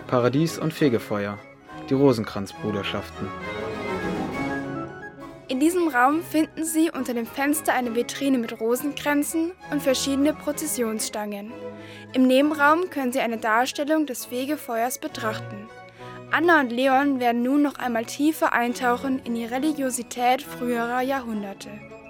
Paradies und Fegefeuer, die Rosenkranzbruderschaften. In diesem Raum finden Sie unter dem Fenster eine Vitrine mit Rosenkränzen und verschiedene Prozessionsstangen. Im Nebenraum können Sie eine Darstellung des Fegefeuers betrachten. Anna und Leon werden nun noch einmal tiefer eintauchen in die Religiosität früherer Jahrhunderte.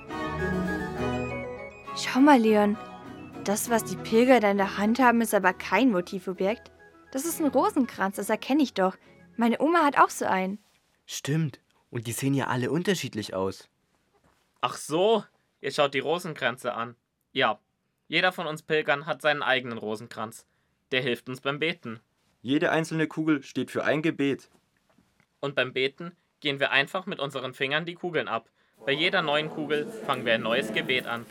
Schau mal, Leon. Das, was die Pilger da in der Hand haben, ist aber kein Motivobjekt. Das ist ein Rosenkranz, das erkenne ich doch. Meine Oma hat auch so einen. Stimmt. Und die sehen ja alle unterschiedlich aus. Ach so, ihr schaut die Rosenkränze an. Ja, jeder von uns Pilgern hat seinen eigenen Rosenkranz. Der hilft uns beim Beten. Jede einzelne Kugel steht für ein Gebet. Und beim Beten gehen wir einfach mit unseren Fingern die Kugeln ab. Bei jeder neuen Kugel fangen wir ein neues Gebet an.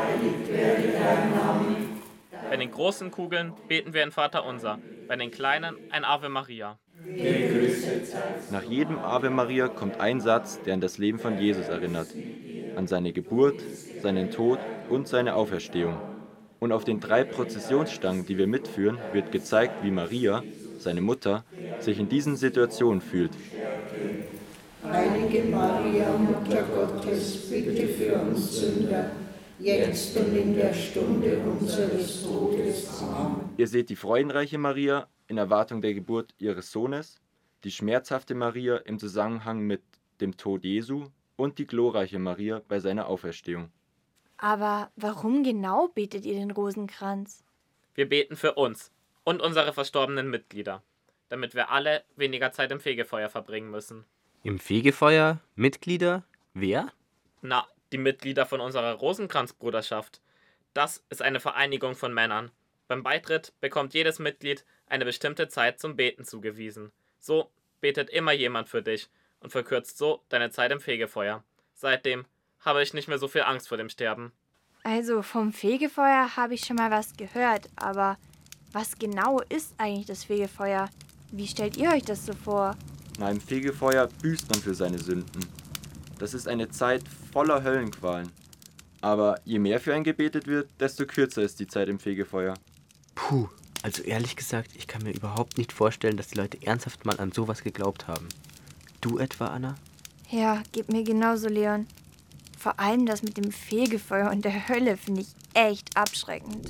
Bei den großen Kugeln beten wir ein Vaterunser, bei den kleinen ein Ave Maria. Nach jedem Ave Maria kommt ein Satz, der an das Leben von Jesus erinnert, an seine Geburt, seinen Tod und seine Auferstehung. Und auf den 3 Prozessionsstangen, die wir mitführen, wird gezeigt, wie Maria, seine Mutter, sich in diesen Situationen fühlt. Heilige Maria, Mutter Gottes, bitte für uns Sünder, jetzt und in der Stunde unseres Todes. Amen. Ihr seht die freudenreiche Maria in Erwartung der Geburt ihres Sohnes, die schmerzhafte Maria im Zusammenhang mit dem Tod Jesu und die glorreiche Maria bei seiner Auferstehung. Aber warum genau betet ihr den Rosenkranz? Wir beten für uns und unsere verstorbenen Mitglieder, damit wir alle weniger Zeit im Fegefeuer verbringen müssen. Im Fegefeuer? Mitglieder? Wer? Na, die Mitglieder von unserer Rosenkranzbruderschaft. Das ist eine Vereinigung von Männern. Beim Beitritt bekommt jedes Mitglied eine bestimmte Zeit zum Beten zugewiesen. So betet immer jemand für dich und verkürzt so deine Zeit im Fegefeuer. Seitdem habe ich nicht mehr so viel Angst vor dem Sterben. Also vom Fegefeuer habe ich schon mal was gehört, aber was genau ist eigentlich das Fegefeuer? Wie stellt ihr euch das so vor? Nach dem Fegefeuer büßt man für seine Sünden. Das ist eine Zeit voller Höllenqualen. Aber je mehr für einen gebetet wird, desto kürzer ist die Zeit im Fegefeuer. Puh, also ehrlich gesagt, ich kann mir überhaupt nicht vorstellen, dass die Leute ernsthaft mal an sowas geglaubt haben. Du etwa, Anna? Ja, geht mir genauso, Leon. Vor allem das mit dem Fegefeuer und der Hölle finde ich echt abschreckend.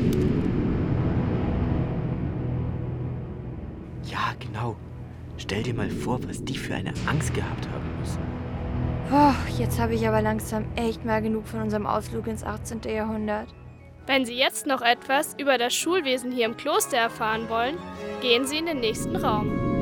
Ja, genau. Stell dir mal vor, was die für eine Angst gehabt haben müssen. Boah, jetzt habe ich aber langsam echt mal genug von unserem Ausflug ins 18. Jahrhundert. Wenn Sie jetzt noch etwas über das Schulwesen hier im Kloster erfahren wollen, gehen Sie in den nächsten Raum.